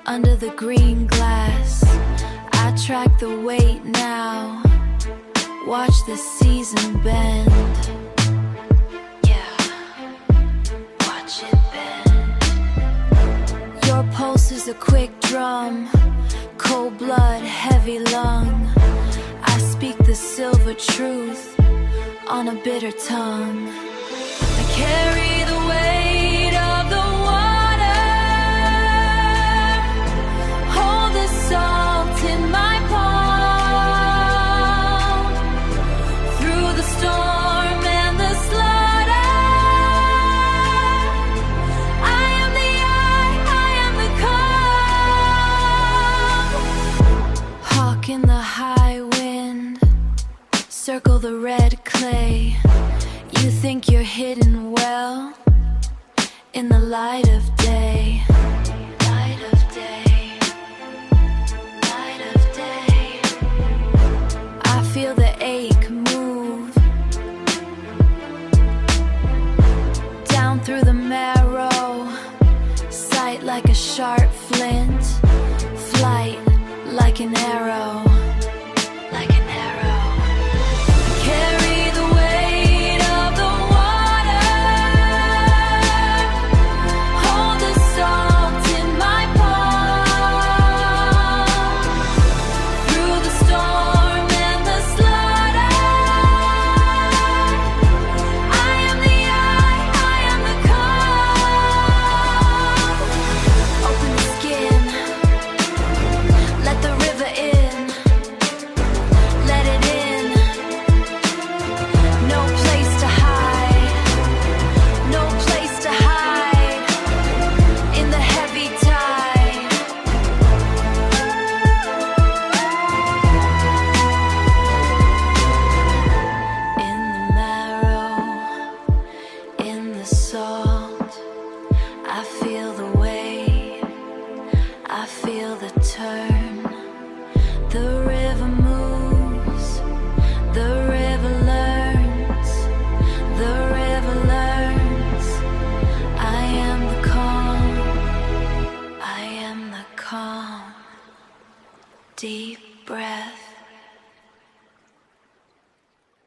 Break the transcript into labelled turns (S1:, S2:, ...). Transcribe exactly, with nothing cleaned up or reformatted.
S1: under the green glass. I track the weight now, watch the season bend. Yeah, watch it bend. Your pulse is a quick drum, cold blood, heavy lung. I speak the silver truth on a bitter tongue. I carry the weight of the water, hold the salt in my palm. Through the storm and the slaughter, I am the eye, I am the calm. Hawk in the high wind, circle the red clay. You think you're hidden well in the light of day. Light of day, light of day. I feel the ache move down through the marrow, sight like a sharp flint, flight like an arrow.